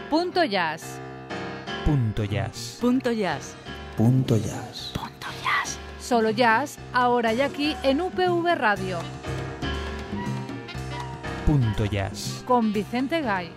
Punto Jazz. Punto Jazz. Punto Jazz. Punto Jazz. Punto Jazz. Solo jazz, ahora y aquí en UPV Radio. Punto Jazz. Con Vicente Gay.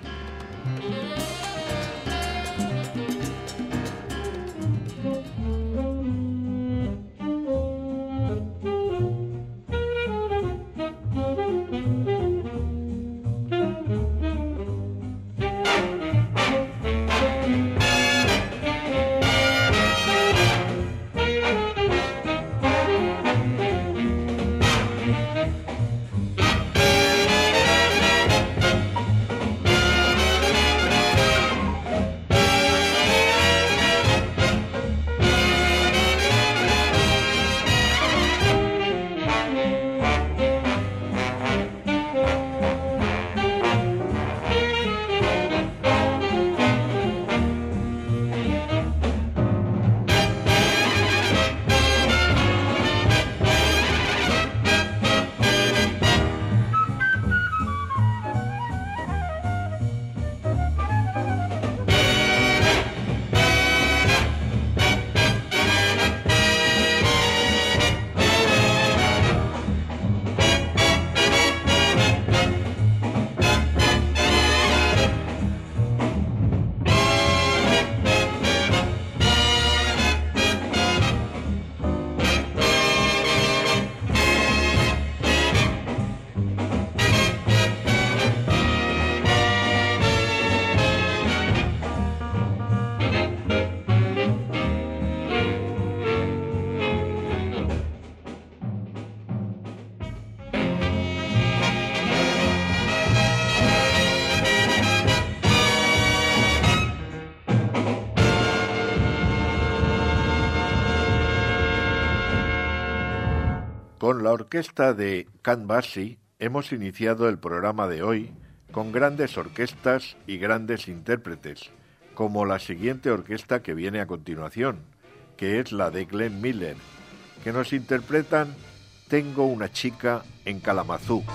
Con la orquesta de Count Basie hemos iniciado el programa de hoy con grandes orquestas y grandes intérpretes, como la siguiente orquesta que viene a continuación, que es la de Glenn Miller, que nos interpretan Tengo una chica en Kalamazoo.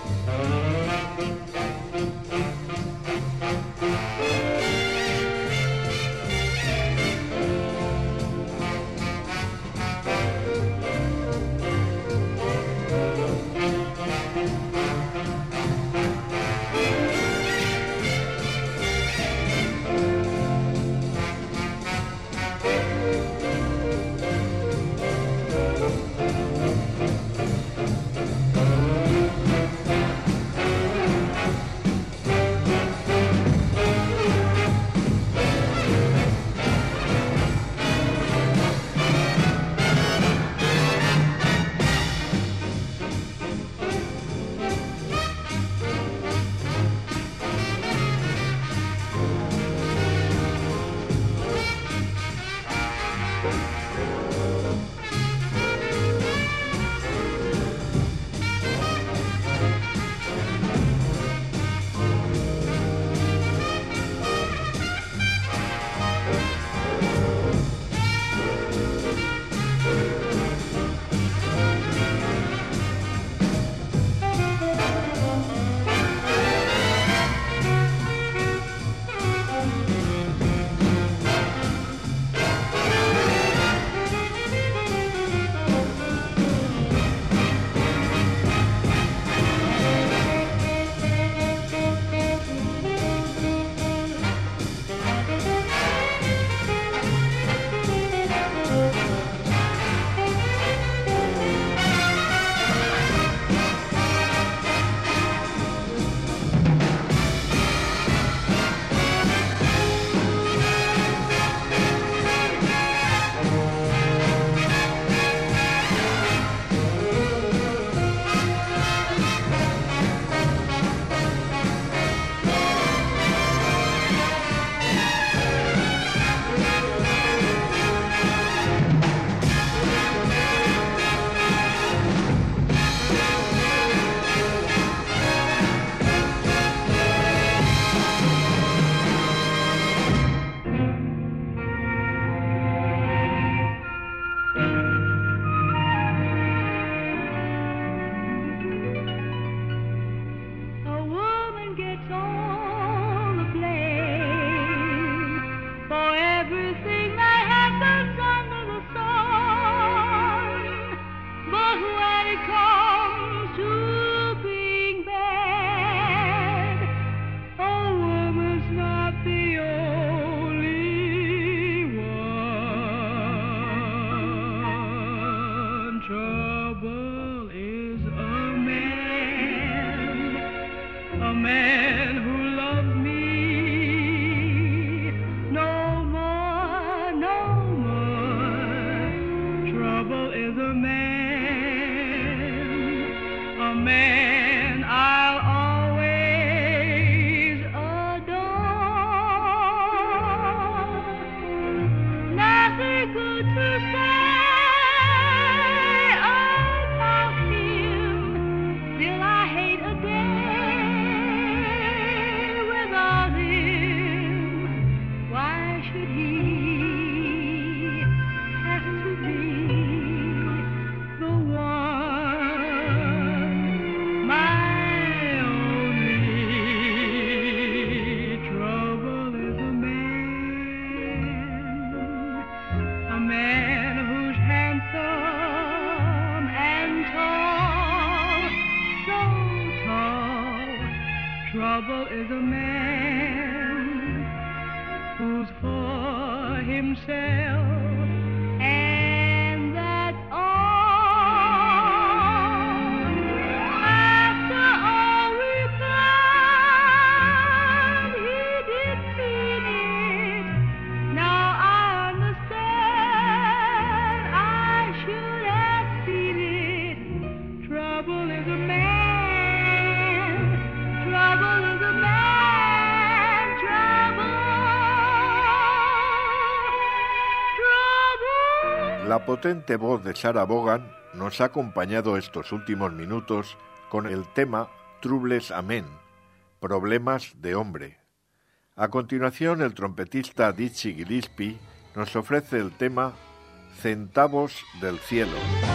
La potente voz de Sarah Vaughan nos ha acompañado estos últimos minutos con el tema Troubles Amen, Problemas de Hombre. A continuación, el trompetista Dizzy Gillespie nos ofrece el tema Centavos del Cielo.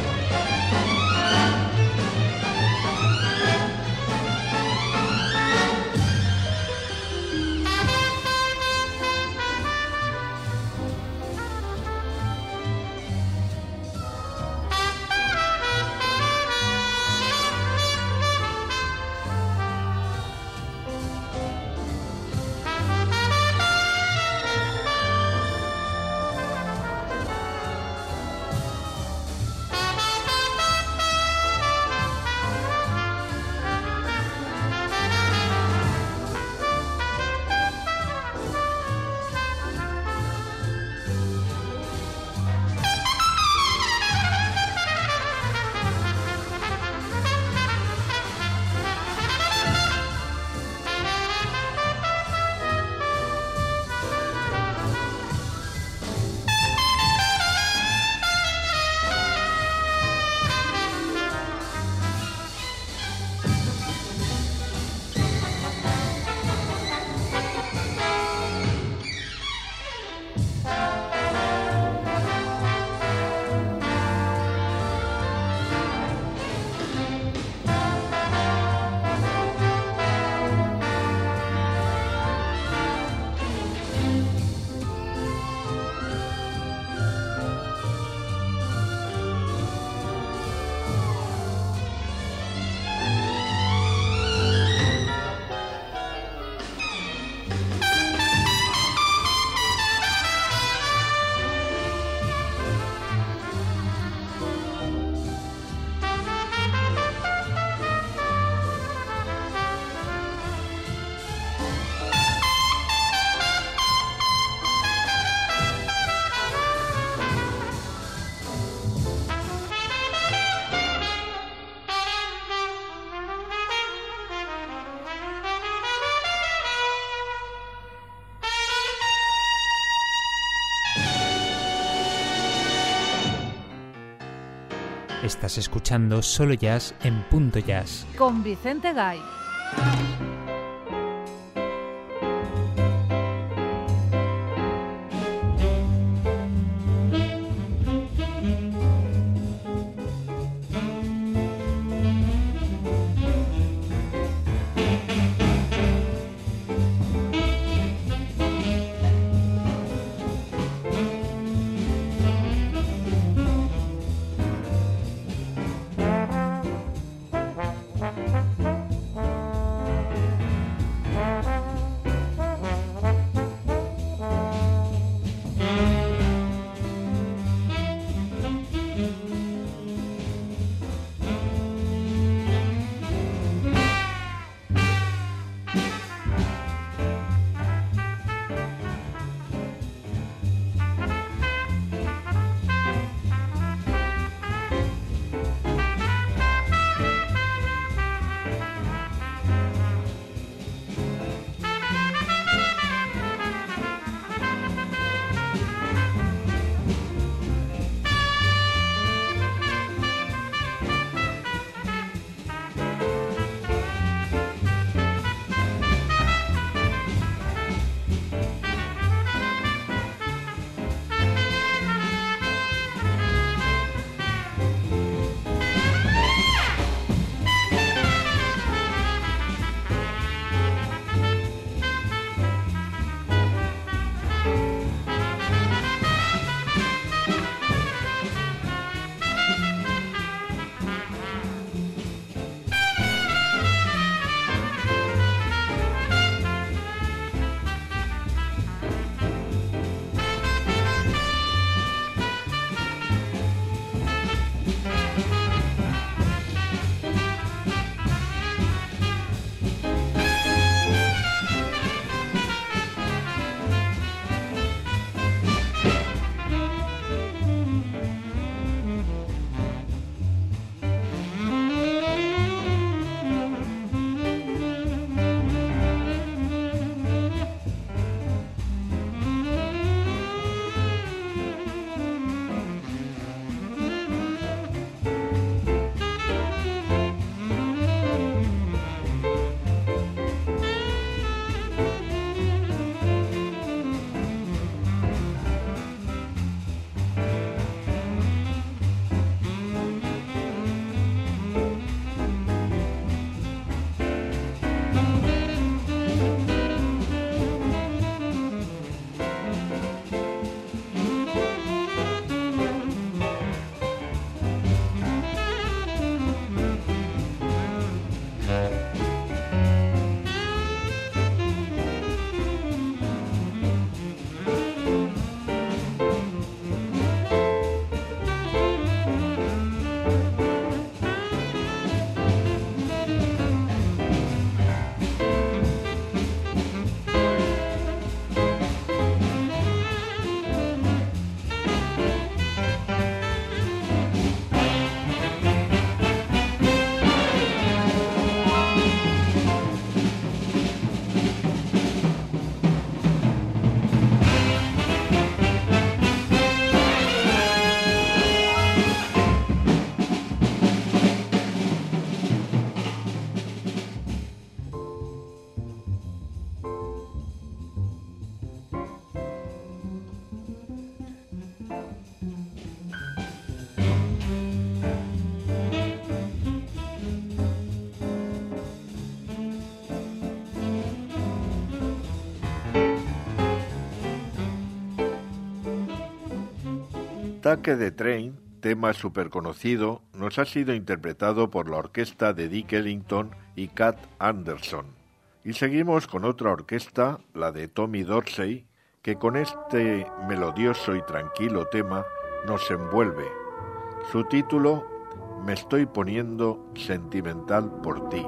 Estás escuchando Solo Jazz en Punto Jazz. Con Vicente Gay. Take the Train, tema súper conocido, nos ha sido interpretado por la orquesta de Duke Ellington y Cat Anderson. Y seguimos con otra orquesta, la de Tommy Dorsey, que con este melodioso y tranquilo tema nos envuelve. Su título, Me estoy poniendo sentimental por ti.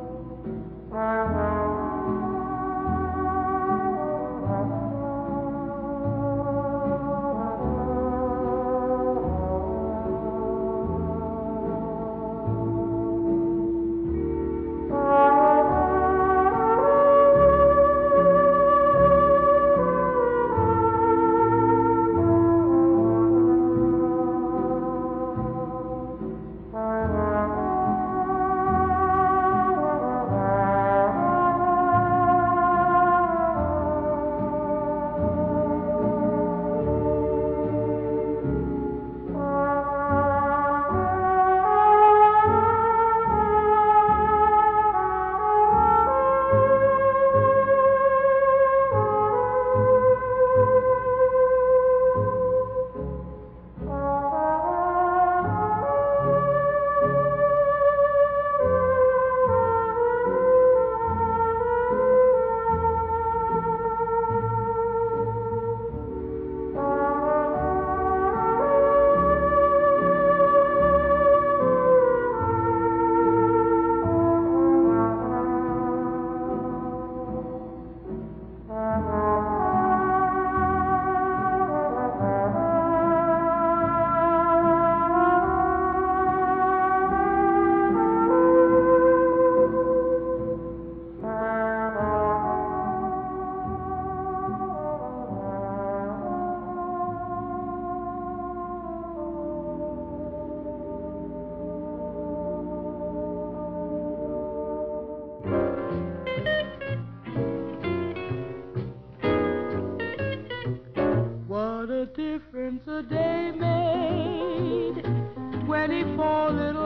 Difference a day made, 24 little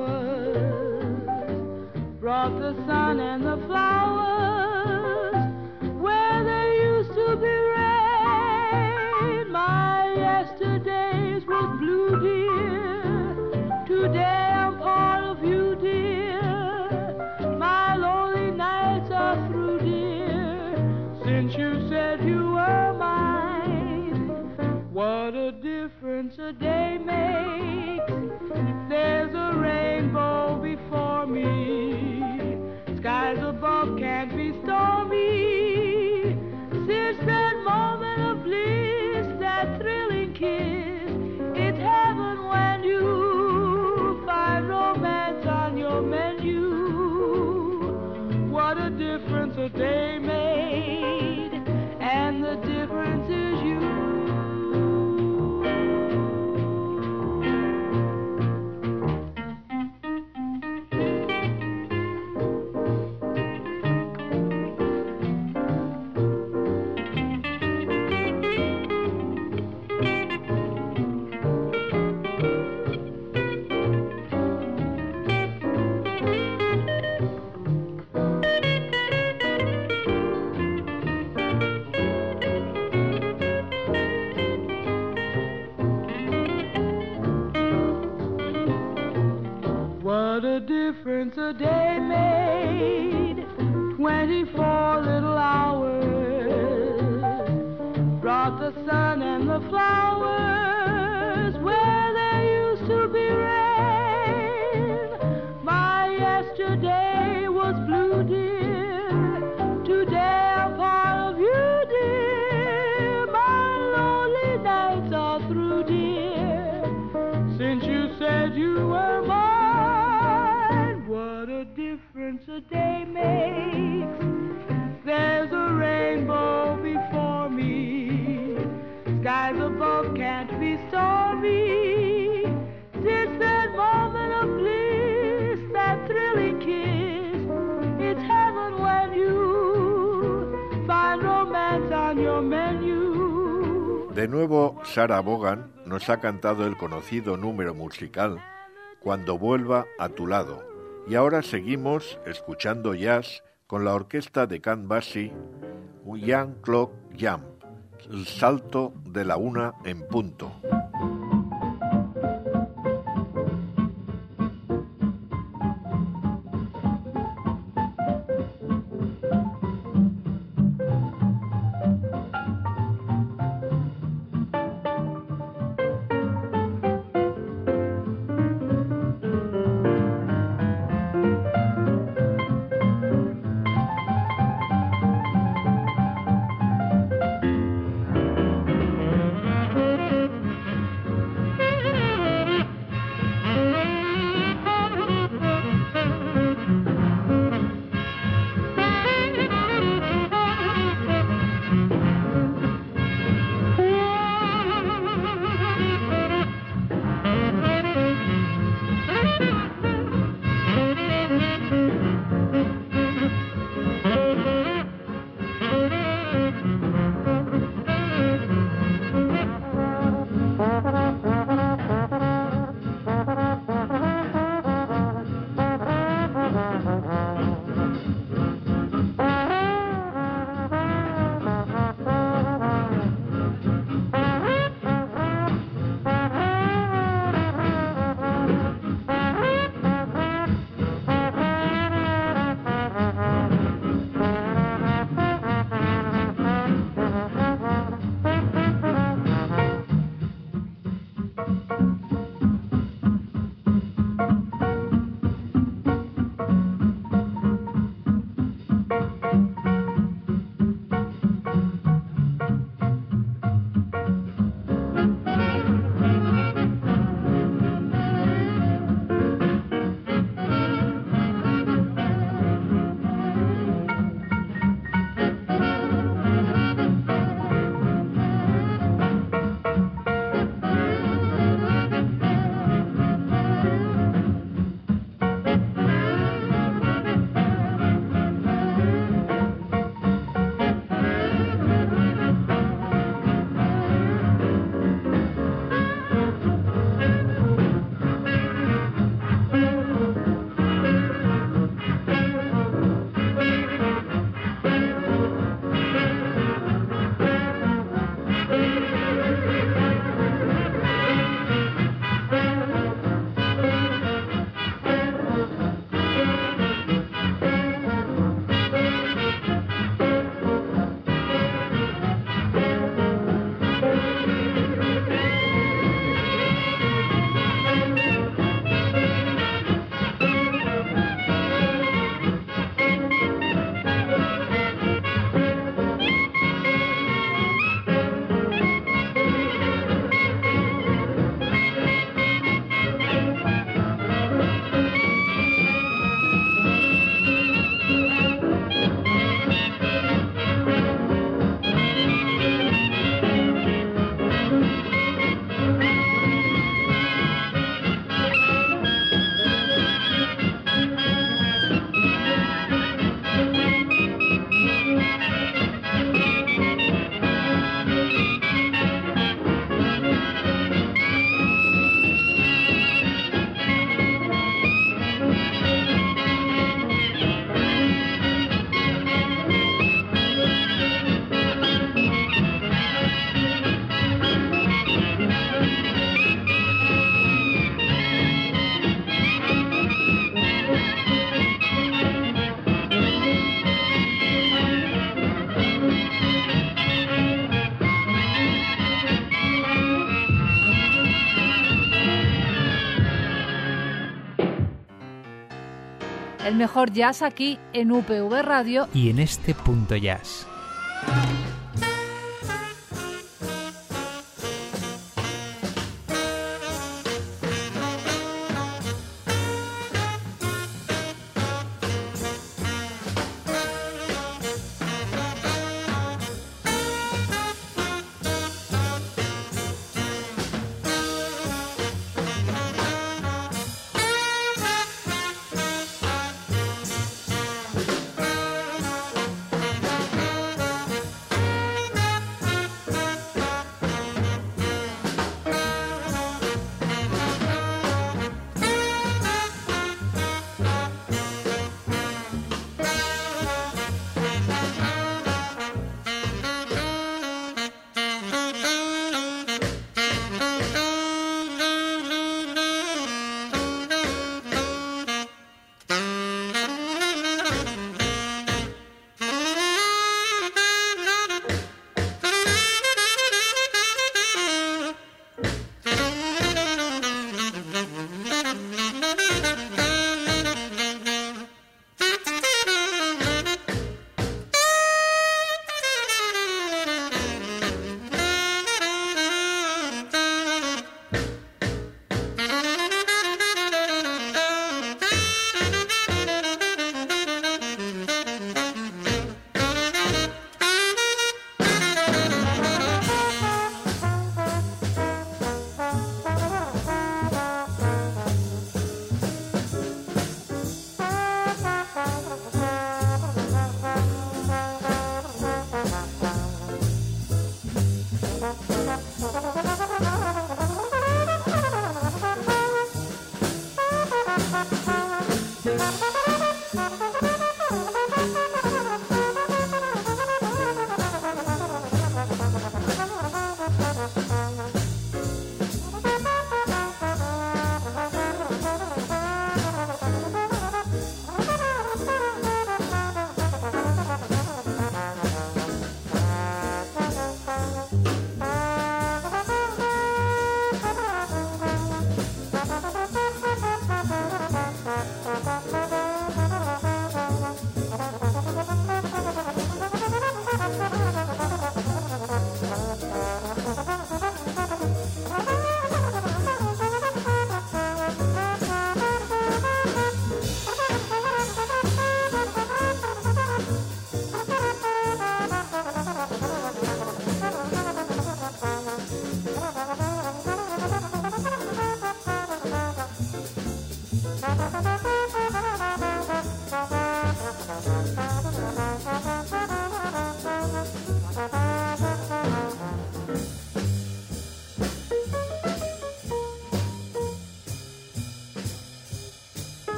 hours brought the sun and the flowers where there used to be rain. My yesterdays was blue, dear, today I'm part of you, dear. My lonely nights are through, dear, since you said you were mine. What a difference a day makes. There's a rainbow before me. Skies above can't be stormy. Since that moment of bliss, that thrilling kiss, it's heaven when you find romance on your menu. What a difference a day made, and the difference is you. What a difference a day made, 24 little hours brought the sun and the flowers where there used to be rain. My yesterday was blue, dear, today I'm part of you, dear. My lonely nights are through, dear, since you said you were mine. What a difference a day makes. There's a rainbow before me. Skies above can't be stormy. Since that moment of bliss, that thrilling kiss, it's heaven when you find romance on your menu. De nuevo, Sarah Vaughan nos ha cantado el conocido número musical Cuando vuelva a tu lado. Y ahora seguimos escuchando jazz con la orquesta de Count Basie, Young Clock Jump, el salto de la 1 en punto. mejor jazz aquí en UPV Radio y en este Punto Jazz.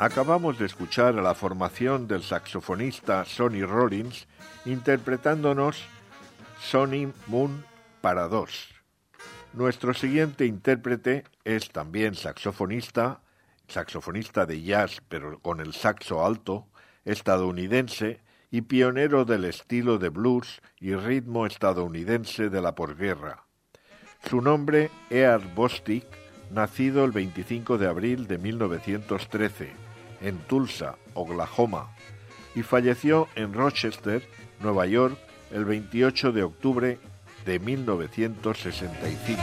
Acabamos de escuchar a la formación del saxofonista Sonny Rollins interpretándonos Sonny Moon para dos. Nuestro siguiente intérprete es también saxofonista de jazz pero con el saxo alto, estadounidense y pionero del estilo de blues y ritmo estadounidense de la posguerra. Su nombre, Earl Bostic, nacido el 25 de abril de 1913, en Tulsa, Oklahoma, y falleció en Rochester, Nueva York, el 28 de octubre de 1965.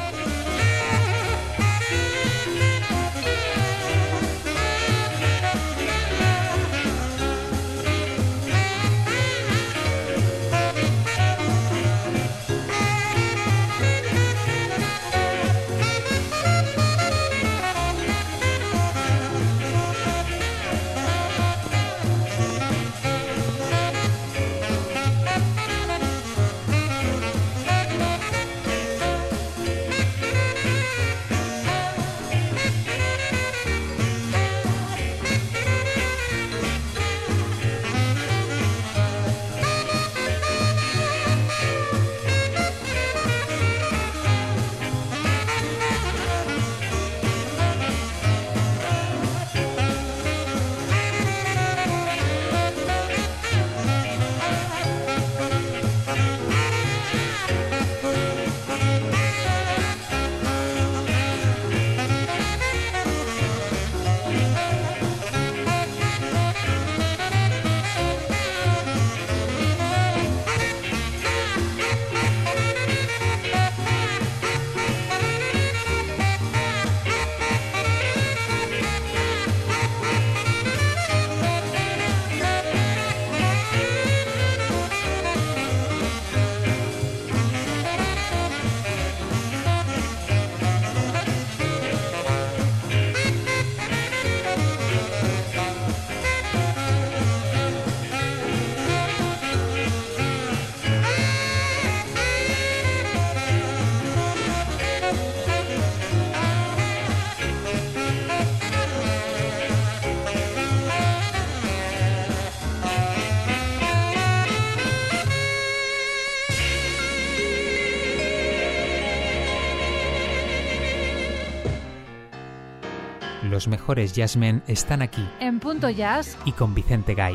Los mejores jazzmen están aquí. En Punto Jazz. Y con Vicente Gay.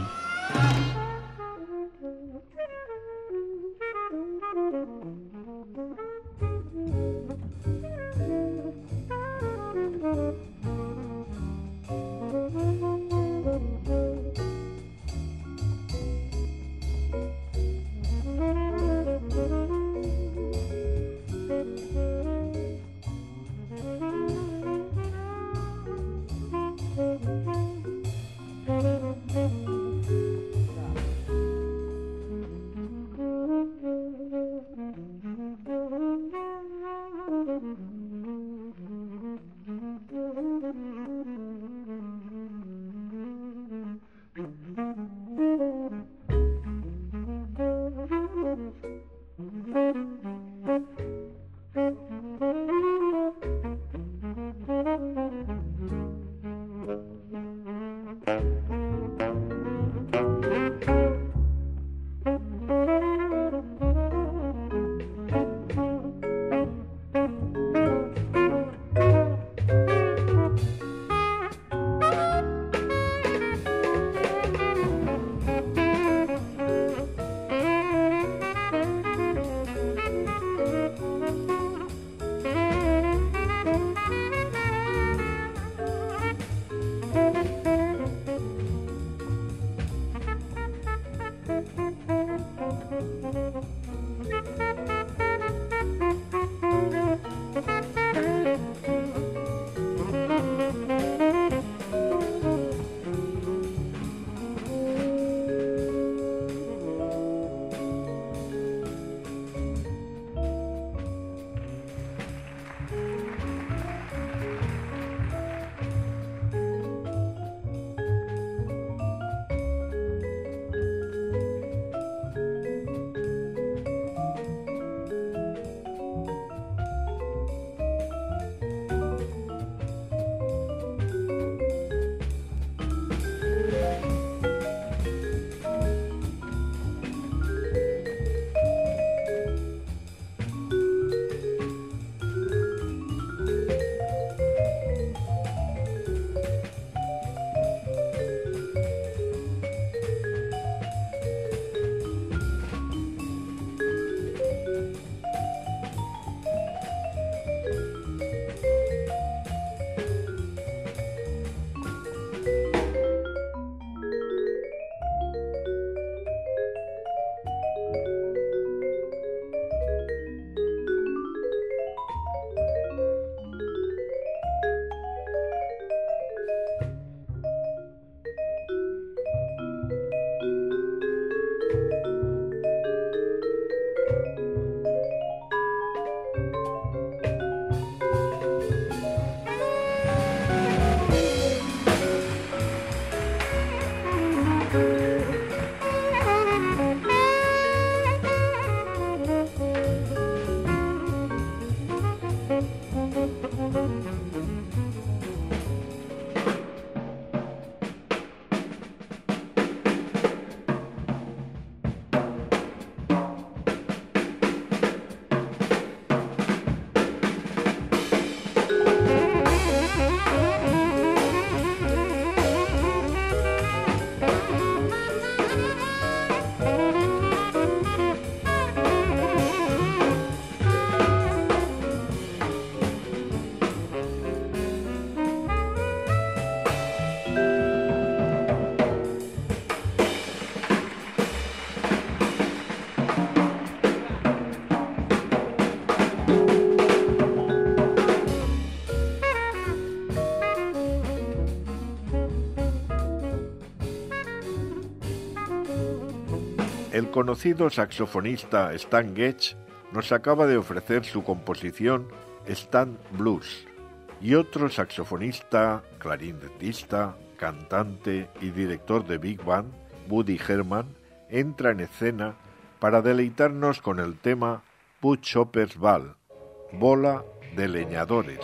El conocido saxofonista Stan Getz nos acaba de ofrecer su composición Stan Blues, y otro saxofonista, clarinetista, cantante y director de Big Band, Woody Herman, entra en escena para deleitarnos con el tema Woodchopper's Ball, bola de leñadores.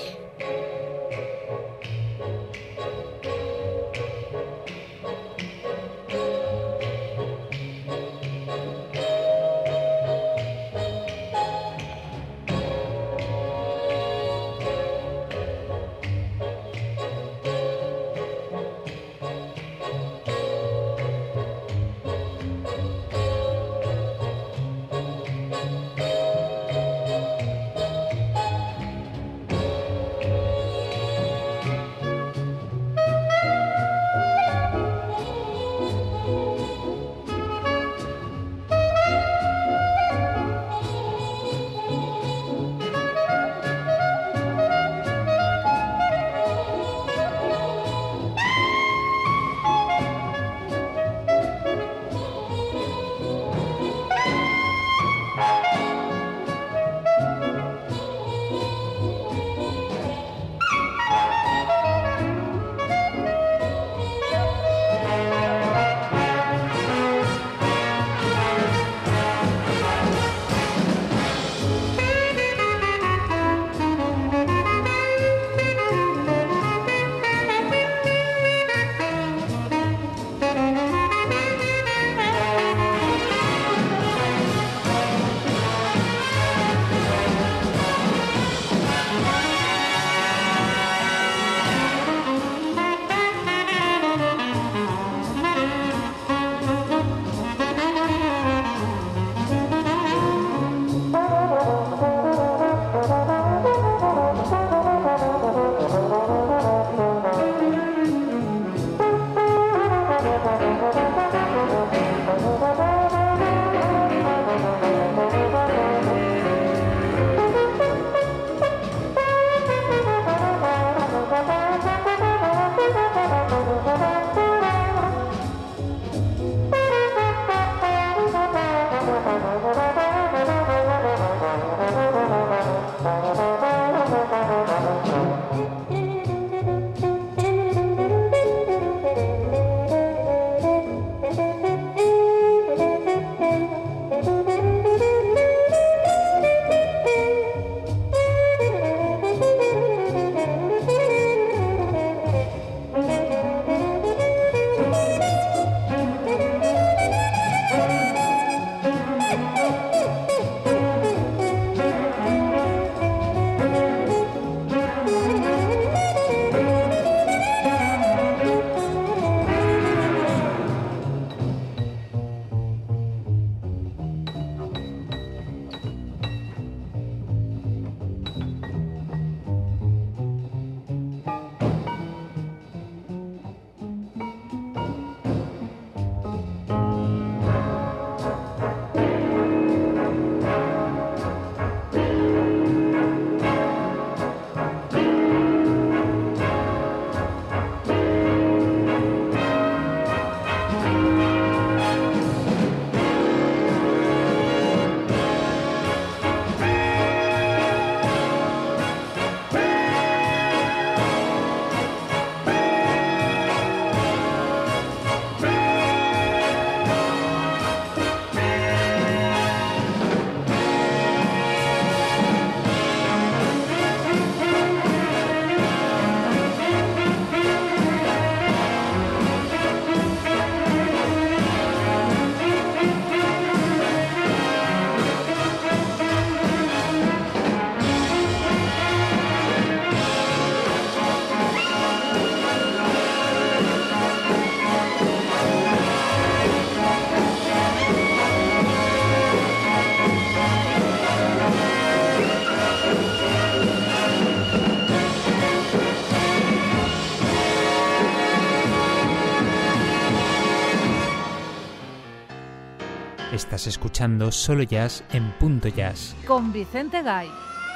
Estás escuchando Solo Jazz en Punto Jazz. Con Vicente Gay.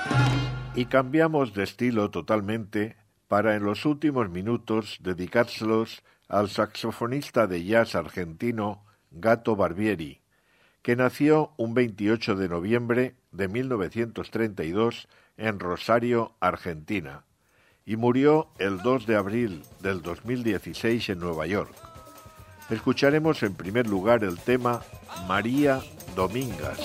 Y cambiamos de estilo totalmente para en los últimos minutos dedicárselos al saxofonista de jazz argentino Gato Barbieri, que nació un 28 de noviembre de 1932 en Rosario, Argentina, y murió el 2 de abril del 2016 en Nueva York. Escucharemos en primer lugar el tema María Domingas.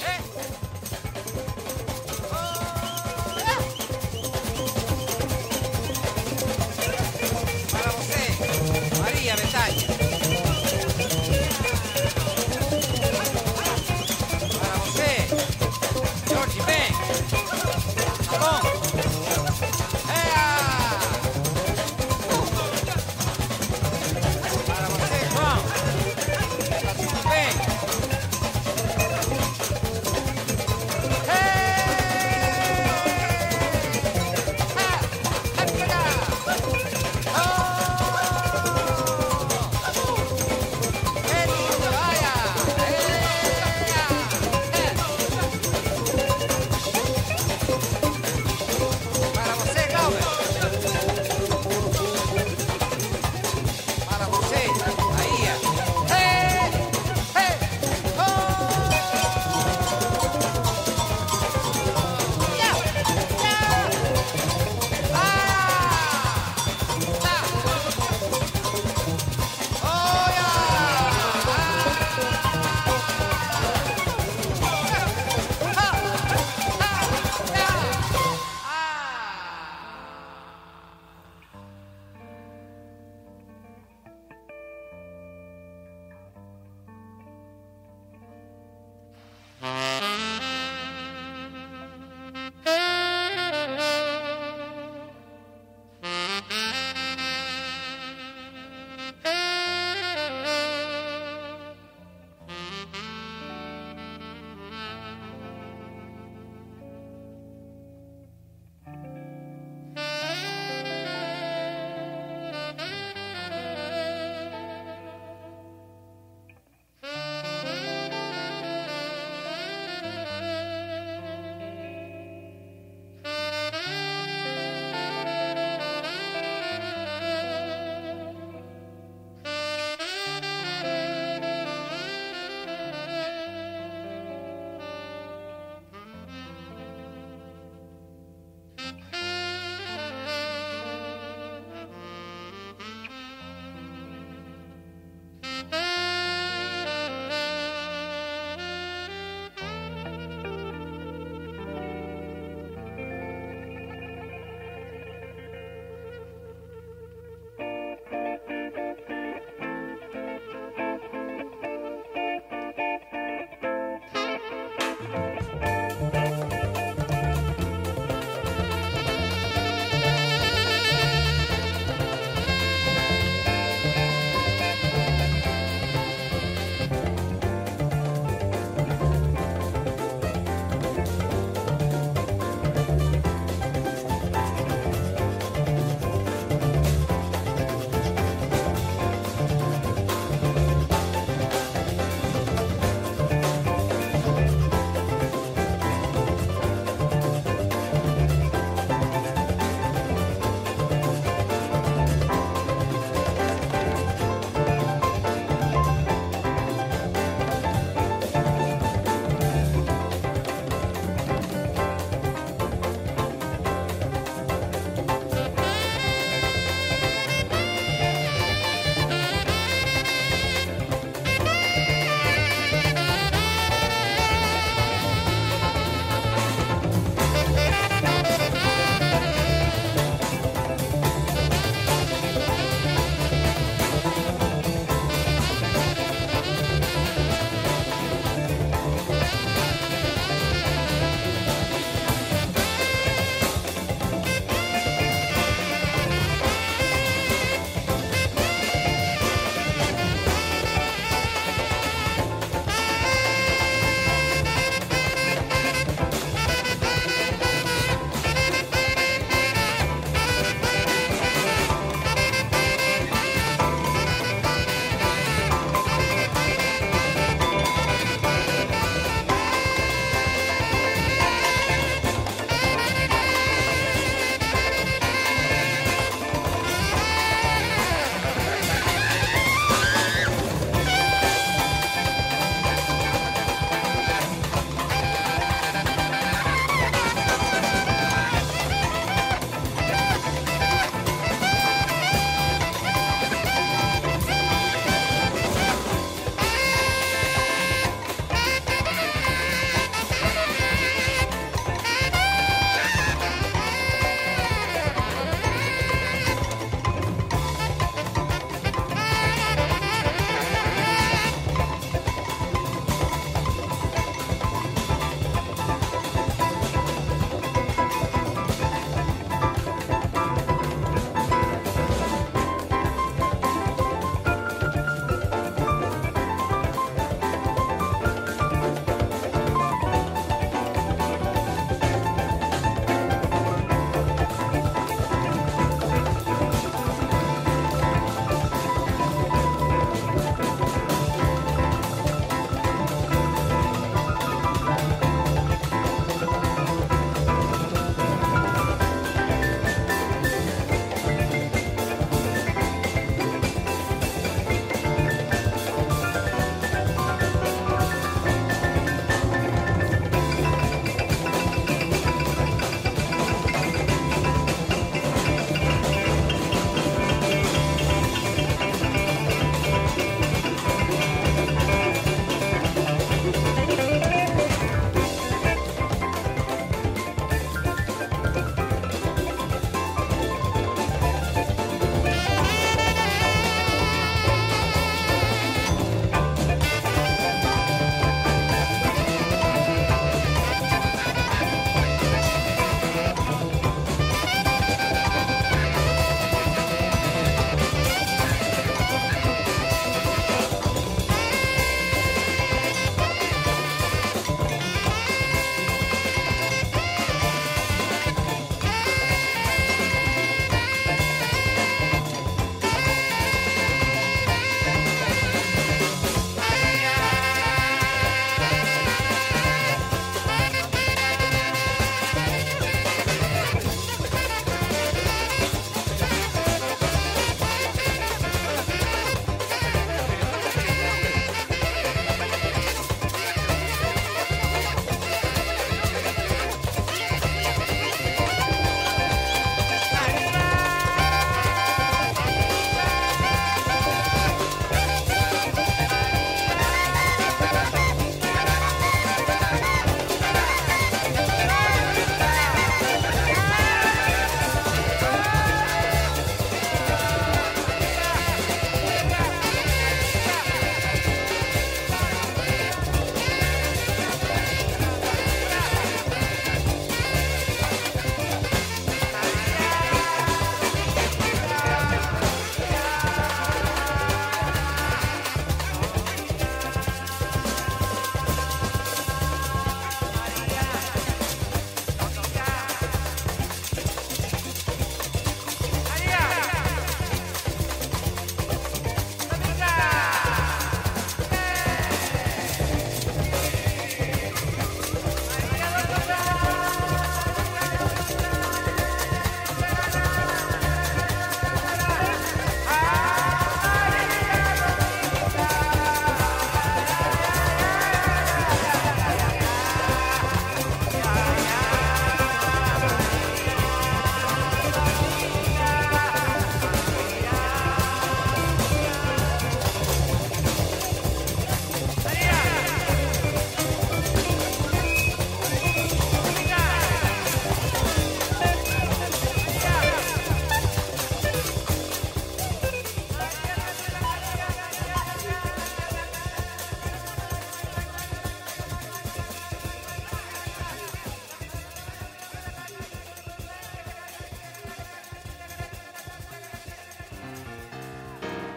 Para você, María Betania. Para você, Jorge Ben. Tá bom? Para você, João. Tá tudo bem?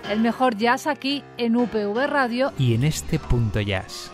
El mejor jazz aquí en UPV Radio y en este Punto Jazz.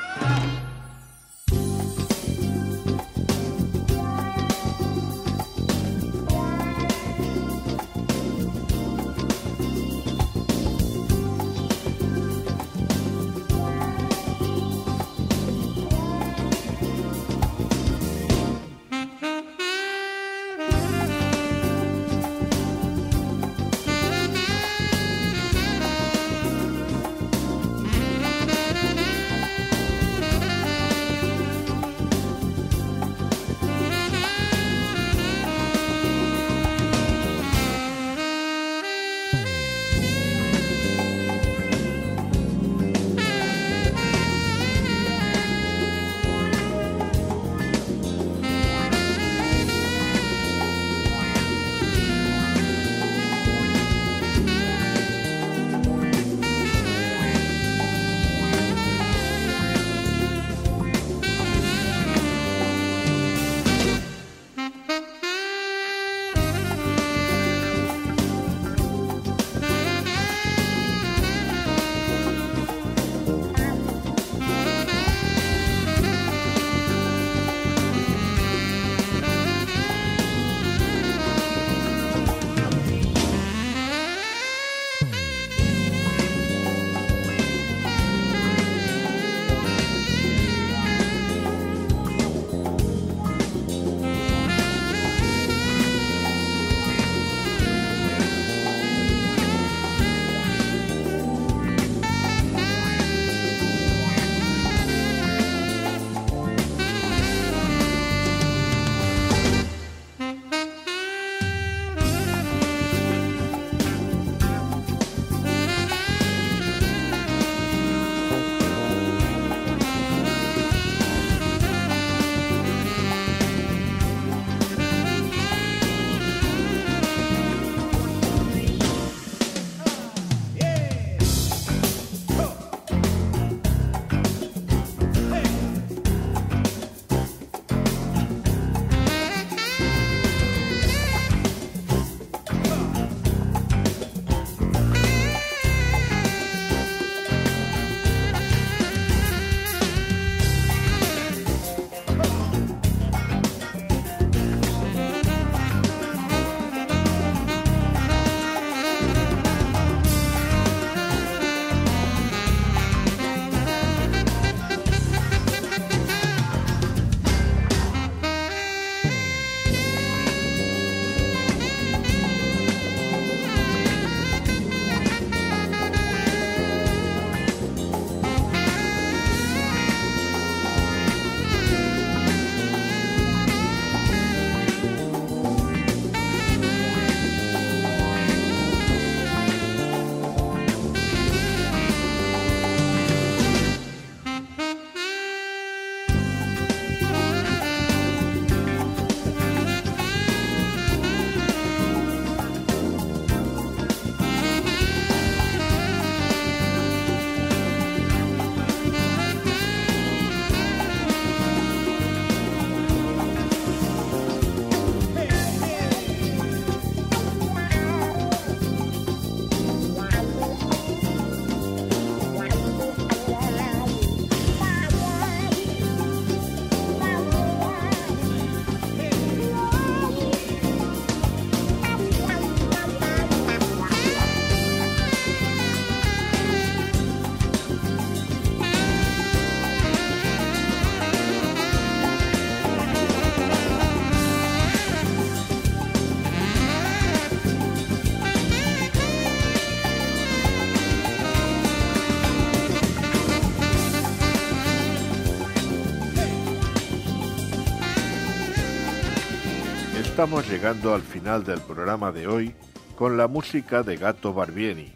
Estamos llegando al final del programa de hoy con la música de Gato Barbieri.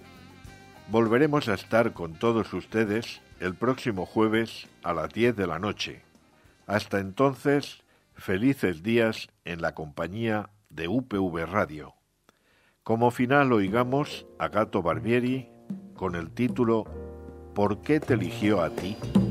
Volveremos a estar con todos ustedes el próximo jueves a las 10 de la noche. Hasta entonces, felices días en la compañía de UPV Radio. Como final oigamos a Gato Barbieri con el título ¿Por qué te eligió a ti?